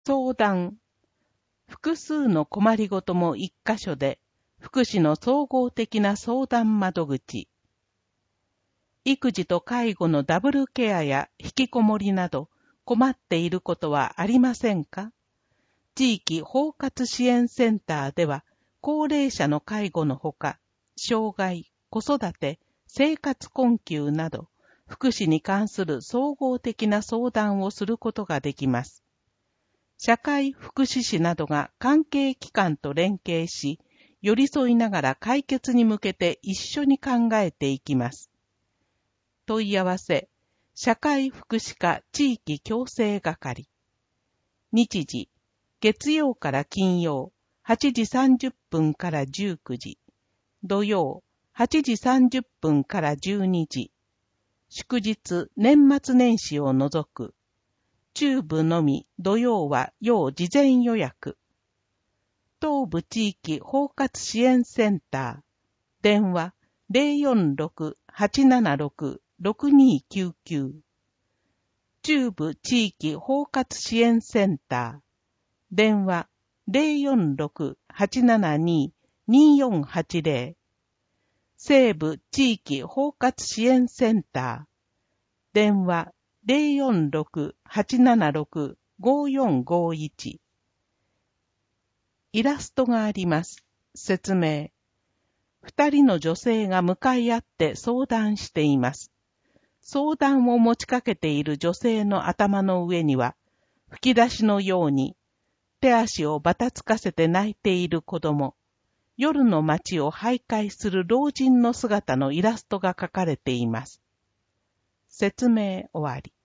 相談。複数の困りごとも一箇所で、福祉の総合的な相談窓口。育児と介護のダブルケアや引きこもりなど困っていることはありませんか？地域包括支援センターでは、高齢者の介護のほか、障害、子育て、生活困窮など、福祉に関する総合的な相談をすることができます。社会福祉士などが関係機関と連携し、寄り添いながら解決に向けて一緒に考えていきます。問い合わせ、社会福祉課地域共生係。日時、月曜から金曜、8時30分から19時。土曜、8時30分から12時。祝日、年末年始を除く。中部のみ、土曜は要事前予約。東部地域包括支援センター。電話 046-876-6299。中部地域包括支援センター。電話 046-872-2480。西部地域包括支援センター。電話 046-876-5451。イラストがあります。説明。二人の女性が向かい合って相談しています。相談を持ちかけている女性の頭の上には、吹き出しのように、手足をばたつかせて泣いている子供、夜の街を徘徊する老人の姿のイラストが描かれています。説明終わり。